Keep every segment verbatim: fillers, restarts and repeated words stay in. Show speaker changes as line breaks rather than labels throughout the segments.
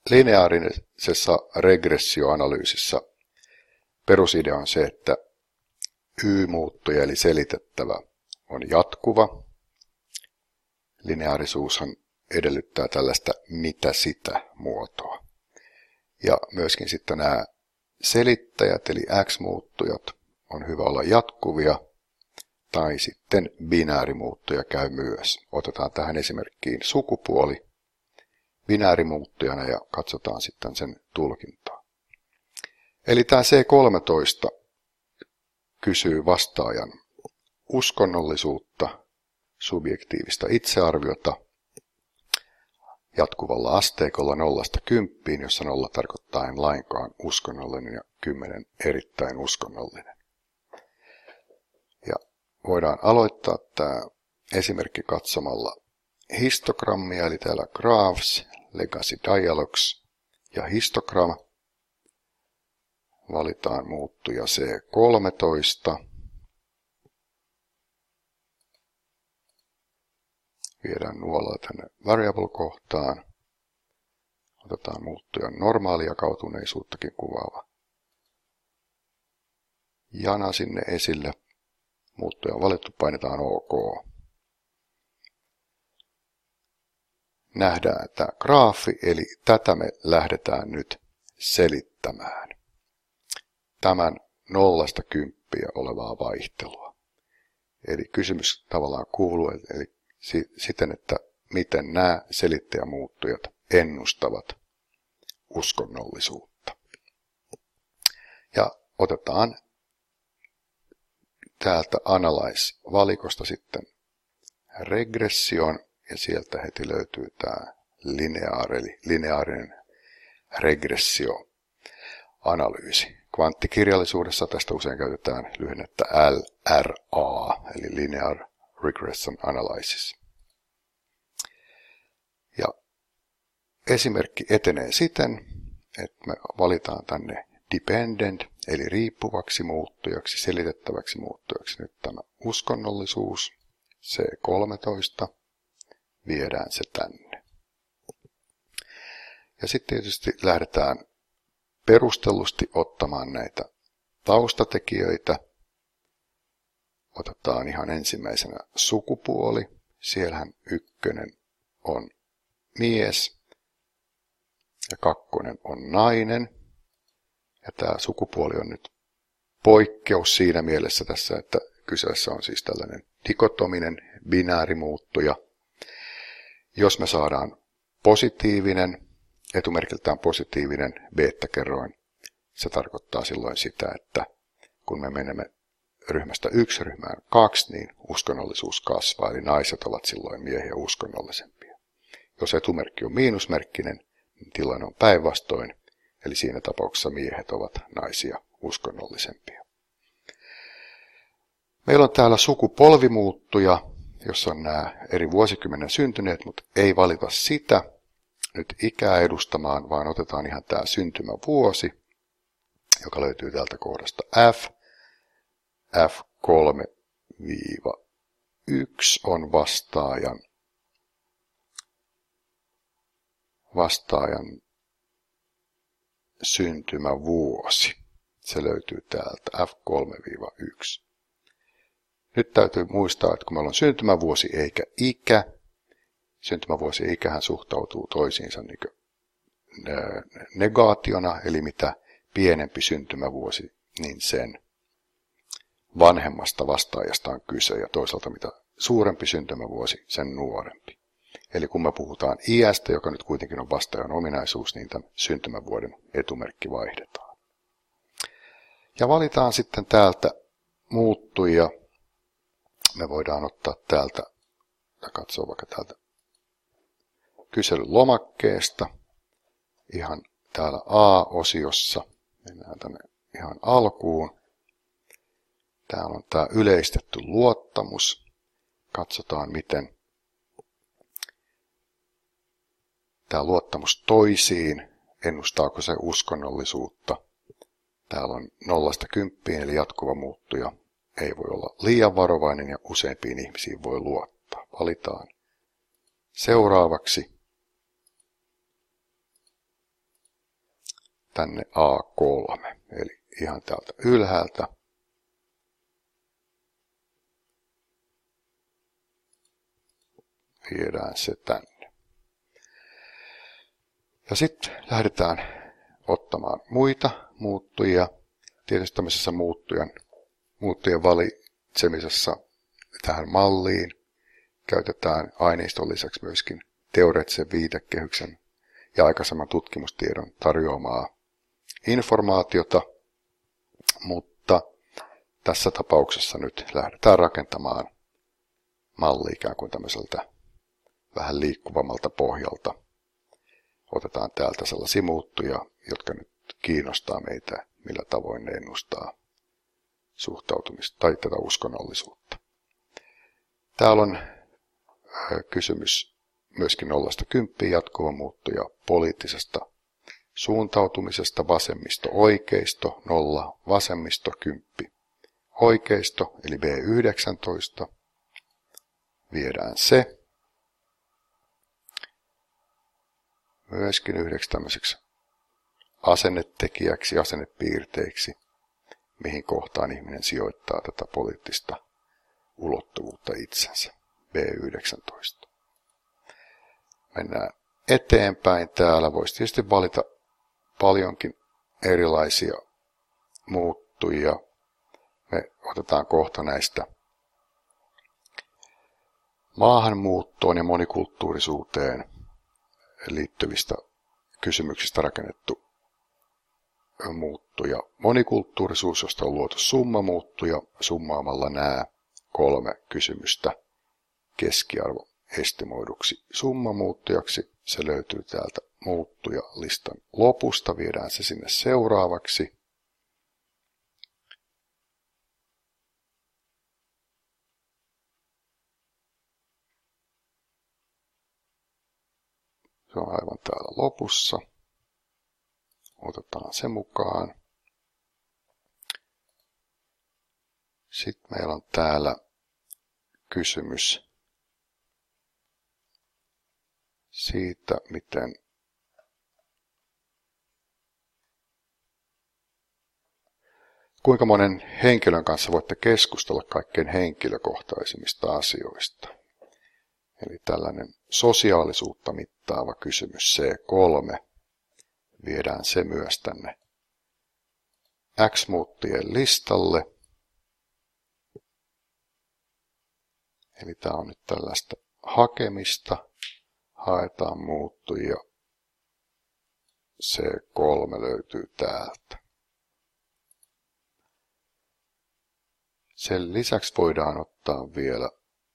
lineaarisessa regressioanalyysissä perusidea on se, että y-muuttuja eli selitettävä on jatkuva. Lineaarisuushan edellyttää tällaista mitä sitä muotoa. Ja myöskin sitten nämä selittäjät eli x-muuttujat on hyvä olla jatkuvia, tai sitten binäärimuuttuja käy myös. Otetaan tähän esimerkkiin sukupuoli binäärimuuttujana ja katsotaan sitten sen tulkintaa. Eli tämä C kolmetoista kysyy vastaajan uskonnollisuutta, subjektiivista itsearviota jatkuvalla asteikolla nollasta kymppiin, jossa nolla tarkoittaa en lainkaan uskonnollinen ja kymmenen erittäin uskonnollinen. Ja voidaan aloittaa tämä esimerkki katsomalla histogrammia, eli täällä Graphs, Legacy Dialogs ja Histogram. Valitaan muuttuja C kolmetoista. Viedään nuolaa tänne variable-kohtaan. Otetaan muuttujan normaalijakautuneisuuttakin kuvaava jana sinne esille. Muuttuja on valittu, painetaan OK. Nähdään tämä graafi, eli tätä me lähdetään nyt selittämään. Tämän nollasta kymppiä olevaa vaihtelua. Eli kysymys tavallaan kuuluu, eli siten, että miten nämä selittäjämuuttujat ennustavat uskonnollisuutta. Ja otetaan täältä Analyze-valikosta sitten regression, ja sieltä heti löytyy tämä lineaari, eli lineaarinen regressioanalyysi. Kvanttikirjallisuudessa tästä usein käytetään lyhennettä L R A, eli Linear Regression Analysis. Ja esimerkki etenee siten, että me valitaan tänne dependent, eli riippuvaksi muuttujaksi, selitettäväksi muuttujaksi nyt tämä uskonnollisuus, C kolmetoista, viedään se tänne. Ja sitten tietysti lähdetään perustellusti ottamaan näitä taustatekijöitä. Otetaan ihan ensimmäisenä sukupuoli. Siellähän ykkönen on mies ja kakkonen on nainen. Ja tämä sukupuoli on nyt poikkeus siinä mielessä tässä, että kyseessä on siis tällainen dikotominen binäärimuuttuja. Jos me saadaan positiivinen, etumerkiltään positiivinen beta-kerroin, se tarkoittaa silloin sitä, että kun me menemme ryhmästä yksi ryhmään kaksi, niin uskonnollisuus kasvaa, eli naiset ovat silloin miehiä uskonnollisempia. Jos etumerkki on miinusmerkkinen, niin tilanne on päinvastoin, eli siinä tapauksessa miehet ovat naisia uskonnollisempia. Meillä on täällä sukupolvimuuttuja, jossa on nämä eri vuosikymmenen syntyneet, mutta ei valita sitä nyt ikää edustamaan, vaan otetaan ihan tämä syntymävuosi, joka löytyy täältä kohdasta F. F kolme yksi on vastaajan, vastaajan syntymävuosi. Se löytyy täältä F kolme yksi. Nyt täytyy muistaa, että kun meillä on syntymävuosi eikä ikä, syntymävuosi ja ikähän suhtautuu toisiinsa niin negaationa, eli mitä pienempi syntymävuosi, niin sen vanhemmasta vastaajasta on kyse, ja toisaalta mitä suurempi syntymävuosi, sen nuorempi. Eli kun me puhutaan iästä, joka nyt kuitenkin on vastaajan ominaisuus, niin tämän syntymävuoden etumerkki vaihdetaan. Ja valitaan sitten täältä muuttujia. Me voidaan ottaa täältä, ja katsoa vaikka täältä kyselylomakkeesta, ihan täällä A-osiossa, mennään tänne ihan alkuun. Täällä on tämä yleistetty luottamus. Katsotaan, miten tämä luottamus toisiin, ennustaako se uskonnollisuutta. Täällä on nollasta kymppiin, eli jatkuva muuttuja. Ei voi olla liian varovainen ja useimpiin ihmisiin voi luottaa. Valitaan seuraavaksi. tänne A kolme, eli ihan täältä ylhäältä. Viedään se tänne. Ja sitten lähdetään ottamaan muita muuttujia. Tietysti tämmöisessä muuttujan, muuttujien valitsemisessa tähän malliin käytetään aineiston lisäksi myöskin teoreettisen viitekehyksen ja aikaisemman tutkimustiedon tarjoamaa informaatiota, mutta tässä tapauksessa nyt lähdetään rakentamaan malli ikään kuin tämmöiseltä vähän liikkuvammalta pohjalta. Otetaan täältä sellaisia muuttuja, jotka nyt kiinnostaa meitä, millä tavoin ne ennustaa suhtautumista tai tätä uskonnollisuutta. Täällä on kysymys myöskin nollasta kymppiin jatkuva muuttuja poliittisesta suuntautumisesta, vasemmisto oikeisto, nolla vasemmisto kymppi oikeisto, eli B yhdeksäntoista. Viedään se. Myöskin yhdeksi tämmöiseksi asennetekijäksi, asennepiirteiksi, mihin kohtaan ihminen sijoittaa tätä poliittista ulottuvuutta itsensä. B yhdeksäntoista. Mennään eteenpäin. Täällä voisi tietysti valita paljonkin erilaisia muuttujia. Me otetaan kohta näistä maahanmuuttoon ja monikulttuurisuuteen liittyvistä kysymyksistä rakennettu muuttuja. Monikulttuurisuus, josta on luotu summamuuttuja summaamalla nämä kolme kysymystä keskiarvo estimoiduksi summamuuttujaksi. Se löytyy täältä muuttujalistan lopusta. Viedään se sinne seuraavaksi. Se on aivan täällä lopussa. Otetaan se mukaan. Sitten meillä on täällä kysymys siitä, miten kuinka monen henkilön kanssa voitte keskustella kaikkein henkilökohtaisimmista asioista. Eli tällainen sosiaalisuutta mittaava kysymys C kolme. Viedään se myös tänne X-muuttujien listalle. Eli tämä on nyt tällaista hakemista. Haetaan muuttujia. C kolme löytyy täältä. Sen lisäksi voidaan ottaa vielä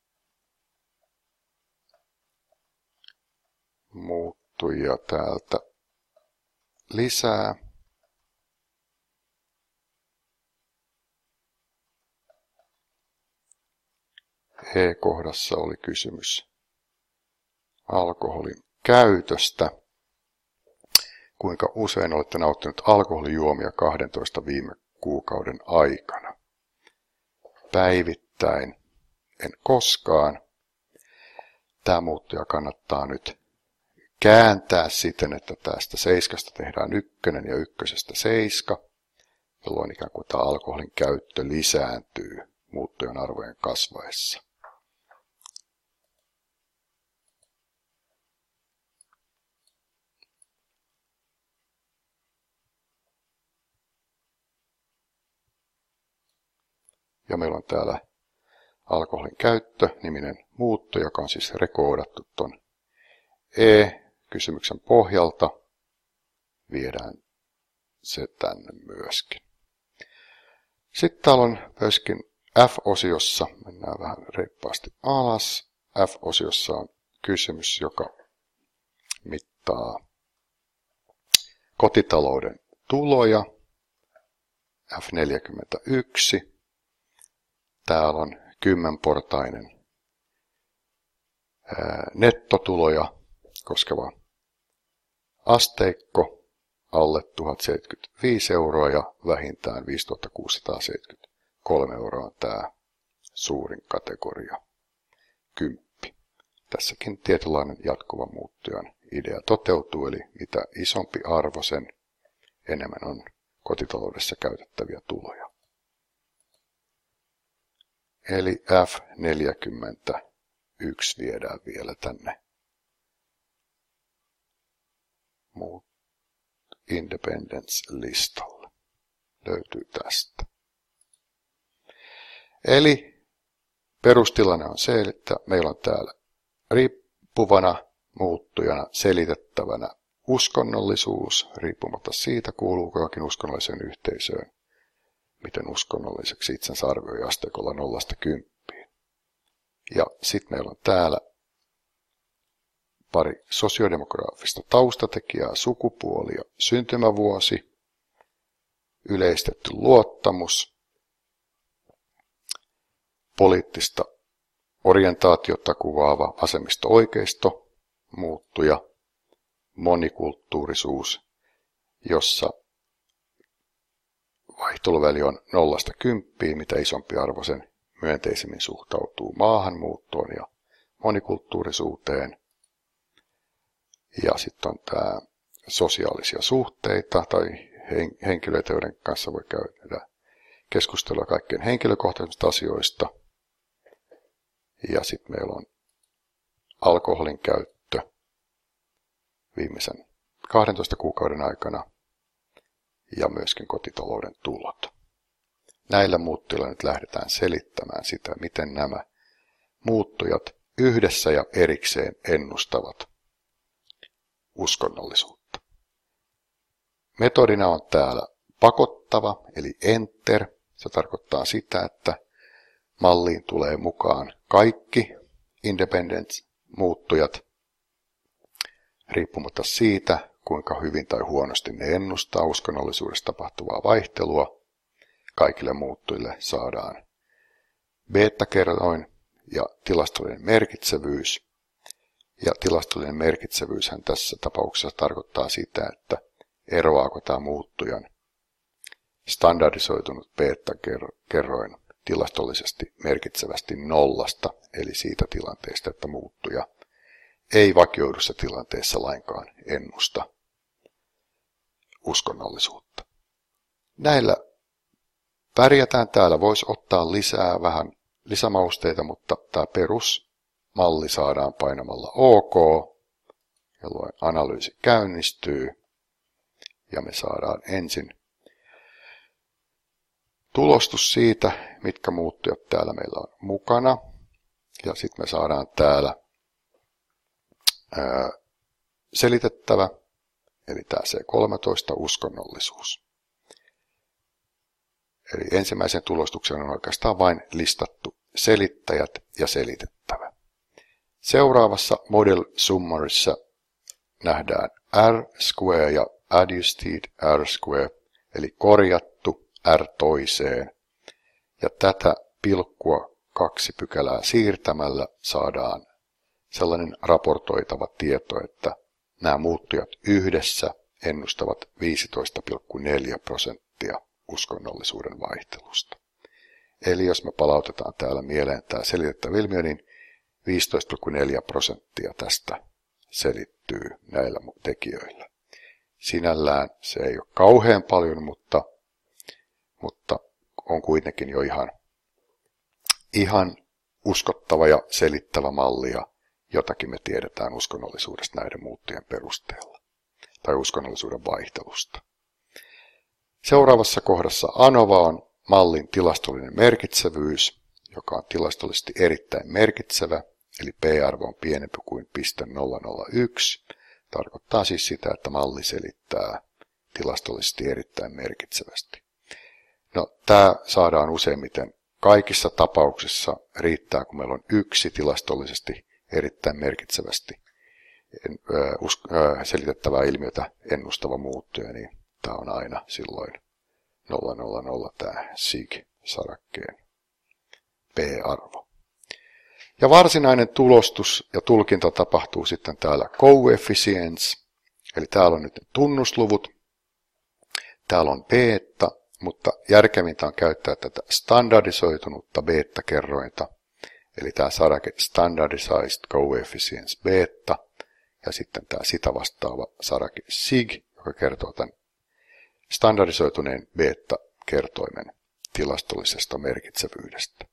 muuttujia täältä lisää. E-kohdassa oli kysymys alkoholin käytöstä. Kuinka usein olette nauttinut alkoholijuomia kahdentoista viime kuukauden aikana? Päivittäin. En koskaan. Tämä muuttuja kannattaa nyt kääntää siten, että tästä seiskasta tehdään ykkönen ja ykkösestä seiska, jolloin ikään kuin tämä alkoholin käyttö lisääntyy muuttujan arvojen kasvaessa. Ja meillä on täällä alkoholin käyttö-niminen muutto, joka on siis rekoodattu tuon E-kysymyksen pohjalta. Viedään se tänne myöskin. Sitten täällä on myöskin F-osiossa, mennään vähän reippaasti alas. F-osiossa on kysymys, joka mittaa kotitalouden tuloja. F neljäkymmentäyksi. Täällä on kymmenportainen nettotuloja koskeva asteikko, alle tuhat seitsemänkymmentäviisi euroa ja vähintään viisituhatta kuusisataaseitsemänkymmentäkolme euroa on tämä suurin kategoria, kymppi. Tässäkin tietynlainen jatkuva muuttujan idea toteutuu, eli mitä isompi arvo, sen enemmän on kotitaloudessa käytettäviä tuloja. Eli F neljäkymmentäyksi viedään vielä tänne muut Independence-listalle. Löytyy tästä. Eli perustilanne on se, että meillä on täällä riippuvana muuttujana selitettävänä uskonnollisuus, riippumatta siitä, kuuluuko johonkin uskonnolliseen yhteisöön, miten uskonnolliseksi itsensä arvioi asteikolla nollasta kymppiin. Ja sitten meillä on täällä pari sosiodemografista taustatekijää, sukupuoli ja syntymävuosi, yleistetty luottamus, poliittista orientaatiota kuvaava vasemmisto-oikeisto muuttuja, monikulttuurisuus, jossa vaihteluväli on nollasta kymppiin, mitä isompi arvo sen myönteisemmin suhtautuu maahanmuuttoon ja monikulttuurisuuteen. Ja sitten on tämä sosiaalisia suhteita tai henkilöitä, joiden kanssa voi käydä keskustelua kaikkein henkilökohtaisista asioista. Ja sitten meillä on alkoholin käyttö viimeisen kahdentoista kuukauden aikana ja myöskin kotitalouden tulot. Näillä muuttujilla nyt lähdetään selittämään sitä, miten nämä muuttujat yhdessä ja erikseen ennustavat uskonnollisuutta. Metodina on täällä pakottava, eli enter. Se tarkoittaa sitä, että malliin tulee mukaan kaikki independent-muuttujat, riippumatta siitä, kuinka hyvin tai huonosti ne ennustaa uskonnollisuudessa tapahtuvaa vaihtelua. Kaikille muuttujille saadaan beta-kerroin ja tilastollinen merkitsevyys. Ja tilastollinen merkitsevyyshän tässä tapauksessa tarkoittaa sitä, että eroaako tämä muuttujan standardisoitunut beta-kerroin tilastollisesti merkitsevästi nollasta, eli siitä tilanteesta, että muuttuja ei vakioidussa tilanteessa lainkaan ennusta uskonnollisuutta. Näillä pärjätään. Täällä voisi ottaa lisää vähän lisämausteita, mutta tämä perusmalli saadaan painamalla OK, jolloin analyysi käynnistyy ja me saadaan ensin tulostus siitä, mitkä muuttujat täällä meillä on mukana. Ja sitten me saadaan täällä ää, selitettävä, eli tämä C kolmetoista uskonnollisuus. Eli ensimmäisen tulostuksen on oikeastaan vain listattu selittäjät ja selitettävä. Seuraavassa model summaryssa nähdään R-square ja adjusted R-square, eli korjattu R toiseen. Ja tätä pilkkua kaksi pykälää siirtämällä saadaan sellainen raportoitava tieto, että nämä muuttujat yhdessä ennustavat viisitoista pilkku neljä prosenttia uskonnollisuuden vaihtelusta. Eli jos me palautetaan täällä mieleen tämä selitettävä ilmiö, niin viisitoista pilkku neljä prosenttia tästä selittyy näillä tekijöillä. Sinällään se ei ole kauhean paljon, mutta, mutta on kuitenkin jo ihan, ihan uskottava ja selittävä malli, ja jotakin me tiedetään uskonnollisuudesta näiden muuttujien perusteella tai uskonnollisuuden vaihtelusta. Seuraavassa kohdassa ANOVA on mallin tilastollinen merkitsevyys, joka on tilastollisesti erittäin merkitsevä, eli p-arvo on pienempi kuin nolla pilkku nolla yksi. Tarkoittaa siis sitä, että malli selittää tilastollisesti erittäin merkitsevästi. No, tämä saadaan useimmiten kaikissa tapauksissa riittää, kun meillä on yksi tilastollisesti erittäin merkitsevästi selitettävää ilmiötä ennustava muuttuja, niin tämä on aina silloin nolla pilkku nolla nolla tämä sig-sarakkeen p-arvo. Ja varsinainen tulostus ja tulkinta tapahtuu sitten täällä coefficients, eli täällä on nyt ne tunnusluvut, täällä on beta, mutta järkevintä on käyttää tätä standardisoitunutta beta-kerrointa, eli tämä sarake standardized coefficients beta, ja sitten tämä sitä vastaava sarake sig, joka kertoo tämän standardisoituneen beta-kertoimen tilastollisesta merkitsevyydestä.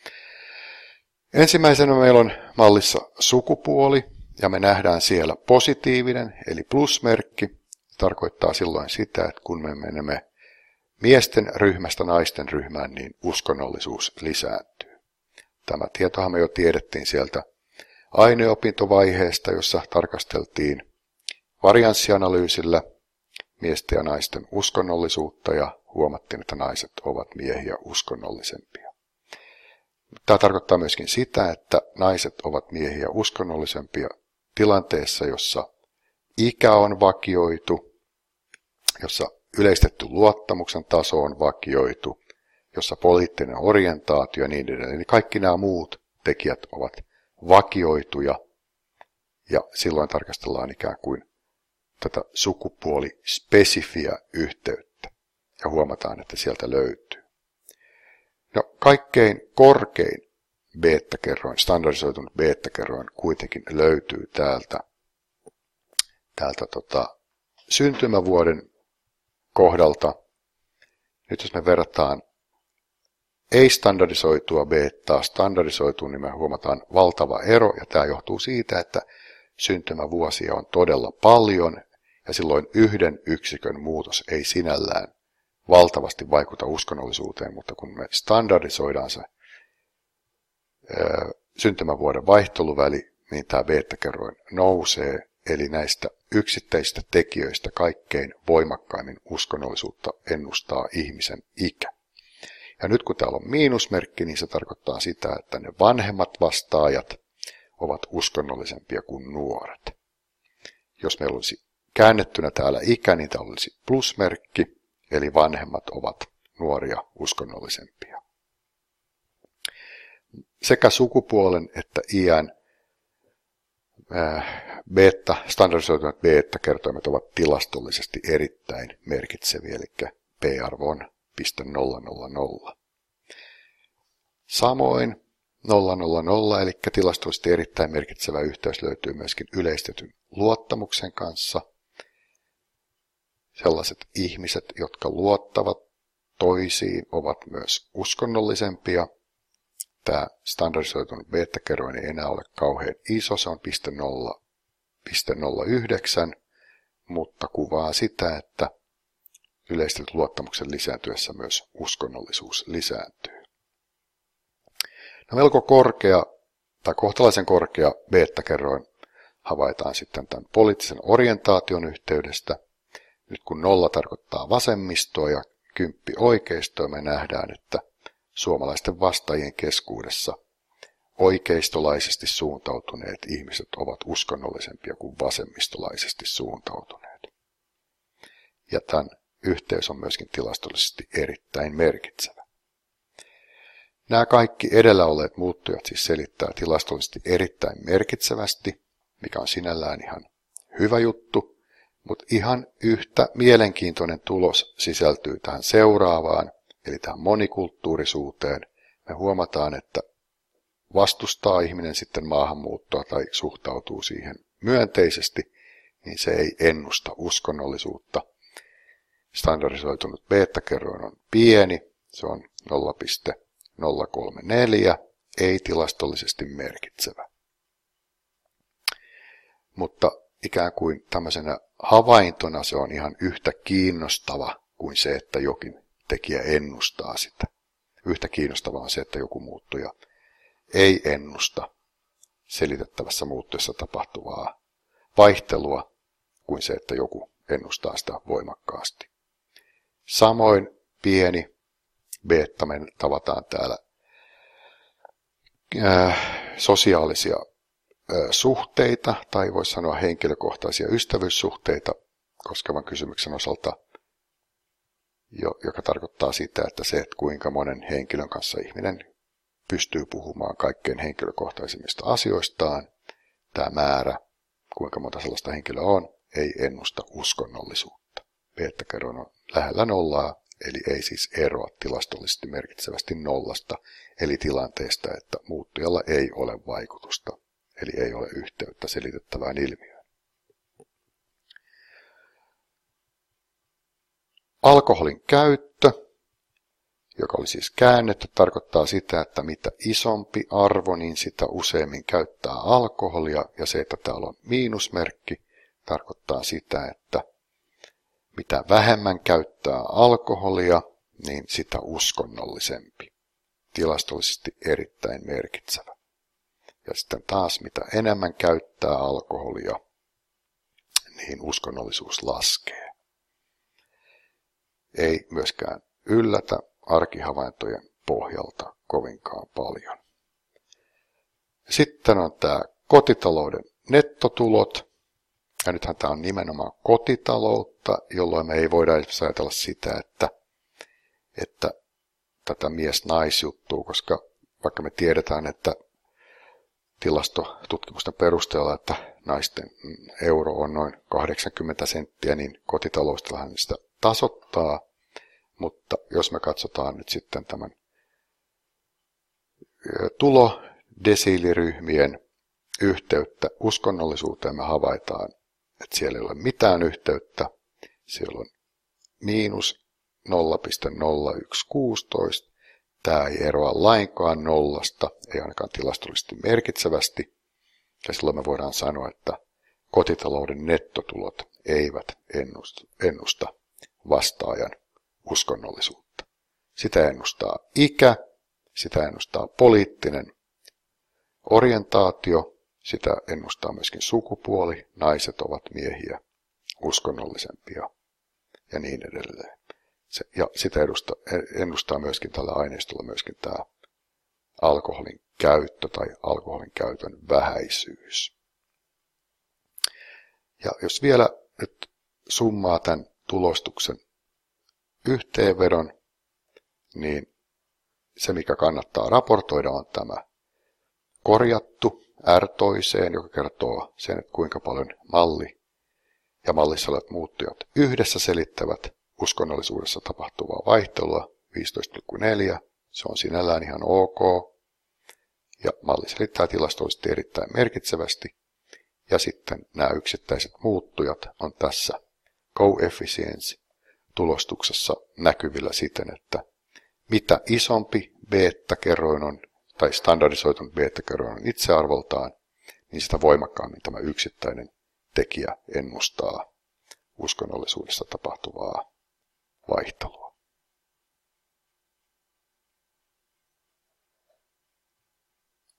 Ensimmäisenä meillä on mallissa sukupuoli, ja me nähdään siellä positiivinen, eli plusmerkki. Tarkoittaa silloin sitä, että kun me menemme miesten ryhmästä naisten ryhmään, niin uskonnollisuus lisääntyy. Tämä tietohan me jo tiedettiin sieltä aineopintovaiheesta, jossa tarkasteltiin varianssianalyysillä miesten ja naisten uskonnollisuutta ja huomattiin, että naiset ovat miehiä uskonnollisempia. Tämä tarkoittaa myöskin sitä, että naiset ovat miehiä uskonnollisempia tilanteessa, jossa ikä on vakioitu, jossa yleistetty luottamuksen taso on vakioitu, jossa poliittinen orientaatio ja niin edelleen. Eli kaikki nämä muut tekijät ovat vakioituja ja silloin tarkastellaan ikään kuin tätä sukupuolispesifiä yhteyttä ja huomataan, että sieltä löytyy. No, kaikkein korkein beta-kerroin, standardisoitunut beta-kerroin kuitenkin löytyy täältä, täältä tota, syntymävuoden kohdalta. Nyt jos me verrataan ei-standardisoitua betaa standardisoituun, niin me huomataan valtava ero, ja tämä johtuu siitä, että syntymävuosia on todella paljon, ja silloin yhden yksikön muutos ei sinällään valtavasti vaikuta uskonnollisuuteen, mutta kun me standardisoidaan se ää, syntymävuoden vaihteluväli, niin tämä beta-kerroin nousee, eli näistä yksittäisistä tekijöistä kaikkein voimakkaimmin uskonnollisuutta ennustaa ihmisen ikä. Ja nyt kun täällä on miinusmerkki, niin se tarkoittaa sitä, että ne vanhemmat vastaajat ovat uskonnollisempia kuin nuoret. Jos meillä olisi käännettynä täällä ikä, niin täällä olisi plusmerkki, eli vanhemmat ovat nuoria uskonnollisempia. Sekä sukupuolen että iän beta, standardisoituneet beta-kertoimet ovat tilastollisesti erittäin merkitseviä, eli p-arvo on nolla pilkku nolla nolla. Samoin nolla nolla nolla, eli tilastollisesti erittäin merkitsevä yhteys löytyy myöskin yleistetyn luottamuksen kanssa. Sellaiset ihmiset, jotka luottavat toisiin, ovat myös uskonnollisempia. Tämä standardisoitunut beta-kerroin ei enää ole kauhean iso, se on nolla pilkku nolla yhdeksän, mutta kuvaa sitä, että yleistetyn luottamuksen lisääntyessä myös uskonnollisuus lisääntyy. No, melko korkea tai kohtalaisen korkea beta-kerroin havaitaan sitten tämän poliittisen orientaation yhteydestä. Nyt kun nolla tarkoittaa vasemmistoa ja kymppi oikeistoa, me nähdään, että suomalaisten vastaajien keskuudessa oikeistolaisesti suuntautuneet ihmiset ovat uskonnollisempia kuin vasemmistolaisesti suuntautuneet. Ja tämän yhteys on myöskin tilastollisesti erittäin merkitsevä. Nämä kaikki edellä olleet muuttujat siis selittää tilastollisesti erittäin merkitsevästi, mikä on sinällään ihan hyvä juttu, mutta ihan yhtä mielenkiintoinen tulos sisältyy tähän seuraavaan, eli tähän monikulttuurisuuteen. Me huomataan, että vastustaa ihminen sitten maahanmuuttoa tai suhtautuu siihen myönteisesti, niin se ei ennusta uskonnollisuutta. Standardisoitunut beta-kerroin on pieni, se on nolla pilkku nolla kolme neljä, ei tilastollisesti merkitsevä. Mutta ikään kuin tämmöisenä havaintona se on ihan yhtä kiinnostava kuin se, että jokin tekijä ennustaa sitä. Yhtä kiinnostavaa on se, että joku muuttuja ei ennusta selitettävässä muuttujassa tapahtuvaa vaihtelua kuin se, että joku ennustaa sitä voimakkaasti. Samoin pieni beta, me tavataan täällä äh, sosiaalisia äh, suhteita, tai voisi sanoa henkilökohtaisia ystävyyssuhteita koskevan kysymyksen osalta, jo, joka tarkoittaa sitä, että se, että kuinka monen henkilön kanssa ihminen pystyy puhumaan kaikkein henkilökohtaisimmista asioistaan, tämä määrä, kuinka monta sellaista henkilöä on, ei ennusta uskonnollisuutta. Beta-kerroin on lähellä nollaa, eli ei siis eroa tilastollisesti merkitsevästi nollasta, eli tilanteesta, että muuttujalla ei ole vaikutusta, eli ei ole yhteyttä selitettävään ilmiöön. Alkoholin käyttö, joka oli siis käännetty, tarkoittaa sitä, että mitä isompi arvo, niin sitä useammin käyttää alkoholia. Ja se, että täällä on miinusmerkki, tarkoittaa sitä, että mitä vähemmän käyttää alkoholia, niin sitä uskonnollisempi. Tilastollisesti erittäin merkitsevä. Ja sitten taas, mitä enemmän käyttää alkoholia, niin uskonnollisuus laskee. Ei myöskään yllätä arkihavaintojen pohjalta kovinkaan paljon. Sitten on tämä kotitalouden nettotulot. Ja nythän tämä on nimenomaan kotitaloutta, jolloin me ei voida edes ajatella sitä, että, että tätä mies-naisjuttua, koska vaikka me tiedetään, että tilastotutkimusten perusteella, että naisten euro on noin kahdeksankymmentä senttiä, niin kotitaloustilahan sitä tasoittaa. Mutta jos me katsotaan nyt sitten tämän tulodesiiliryhmien yhteyttä uskonnollisuuteen, me havaitaan, että siellä ei ole mitään yhteyttä. Siellä on miinus nolla pilkku nolla yksi kuusi. Tämä ei eroa lainkaan nollasta, ei ainakaan tilastollisesti merkitsevästi. Ja silloin me voidaan sanoa, että kotitalouden nettotulot eivät ennusta vastaajan uskonnollisuutta. Sitä ennustaa ikä, sitä ennustaa poliittinen orientaatio, sitä ennustaa myöskin sukupuoli, naiset ovat miehiä, uskonnollisempia ja niin edelleen. Se, ja sitä edustaa, ennustaa myöskin tällä aineistolla myöskin tämä alkoholin käyttö tai alkoholin käytön vähäisyys. Ja jos vielä nyt summaa tämän tulostuksen yhteenvedon, niin se mikä kannattaa raportoida on tämä korjattu R toiseen, joka kertoo sen, että kuinka paljon malli ja mallissa olevat muuttujat yhdessä selittävät uskonnollisuudessa tapahtuvaa vaihtelua viisitoista pilkku neljä. Se on sinällään ihan ok. Ja malli selittää tilastollisesti erittäin merkitsevästi. Ja sitten nämä yksittäiset muuttujat on tässä coefficients-tulostuksessa näkyvillä siten, että mitä isompi beta-kerroin on, tai standardisoitunut beta-kerroin on itsearvoltaan, niin sitä voimakkaammin tämä yksittäinen tekijä ennustaa uskonnollisuudessa tapahtuvaa vaihtelua.